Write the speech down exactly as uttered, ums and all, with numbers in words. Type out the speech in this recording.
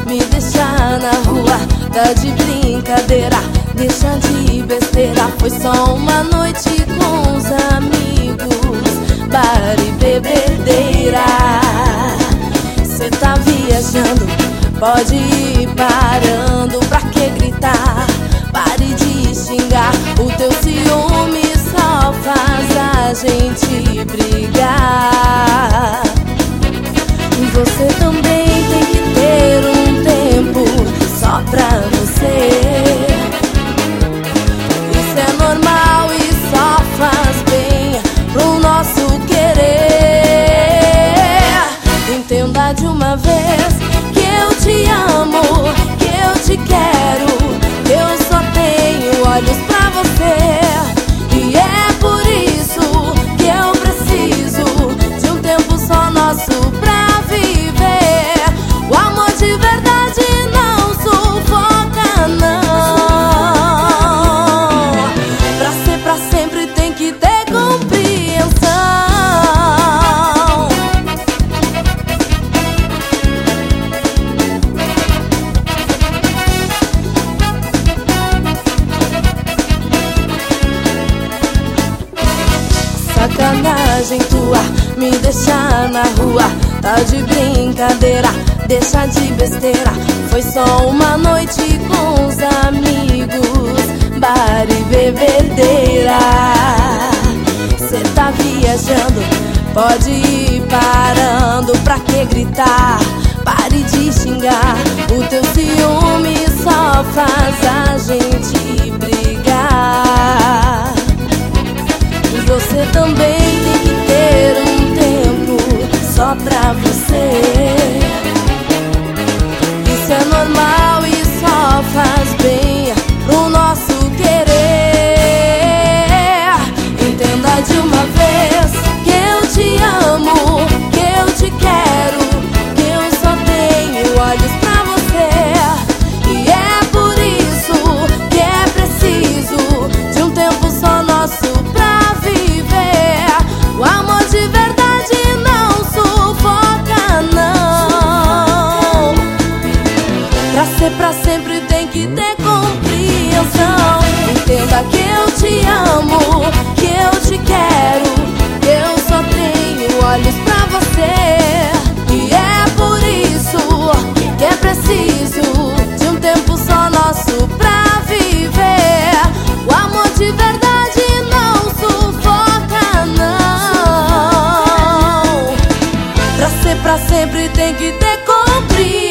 me deixar na rua. Tá de brincadeira, deixa de besteira. Foi só uma noite com os amigos, bar e bebedeira. Cê tá viajando, pode ir parando. Pra que gritar? Pare de xingar. O teu ciúme só faz a gente brigar. E você também tem que ter um tempo só pra você. Isso é normal e só faz bem pro nosso querer. Entenda de uma vez que eu te amo, que eu te quero. Eu só tenho olhos pra você. E é por isso que eu preciso de um tempo só nosso pra viver. O amor de verdade não sufoca, não. Pra ser pra sempre tem que ter compreensão. Sacanagem tua, me deixar na rua. Tá de brincadeira, deixa de besteira. Foi só uma noite com os amigos, bar e bebedeira. Cê tá viajando, pode ir parando. Pra que gritar? Pare de xingar. O teu ciúme só faz a gente brigar. E você também tem que ter um tempo só pra você. Isso é normal e só faz bem pro nosso querer. Entenda de uma vez que eu te amo, que eu te quero, que eu só tenho olhos pra você. E é por isso que é preciso de um tempo só nosso pra viver. O amor de verdade não sufoca, não. Pra ser pra sempre tem que ter compreensão. Entenda que eu te amo, que eu te quero, que eu só tenho olhos pra você. E é por isso que é preciso de um tempo só nosso pra viver. O amor de verdade não sufoca, não. Pra ser pra sempre tem que ter compreensão.